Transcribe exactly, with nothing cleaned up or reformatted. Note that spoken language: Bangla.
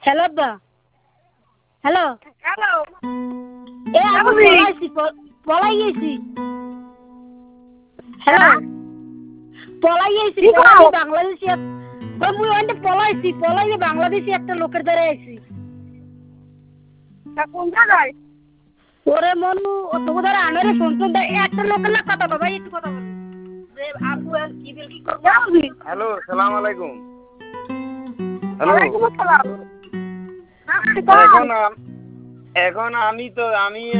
হ্যালো আব্বা। হ্যালো হ্যালো এ আমি পলাইছি পলাই গেছি। হ্যালো পলাই গেছি পলাই বাংলাদেশি ওই মুই ওইটা পলাইছি পলাই বাংলাদেশি একটা লোকের দ্বারা আইছি। তা কোন জায়গায়? ওরে মনু তোকে দ্বারা আনারে ফোন ফোন একটা লোকের না কথা বাবা একটু কথা বল রে আপু কি বিল কি করব? হ্যালো সালাম আলাইকুম। হ্যালো ওয়ালাইকুম আসসালাম। এখন আম- এখন আমি তো আমি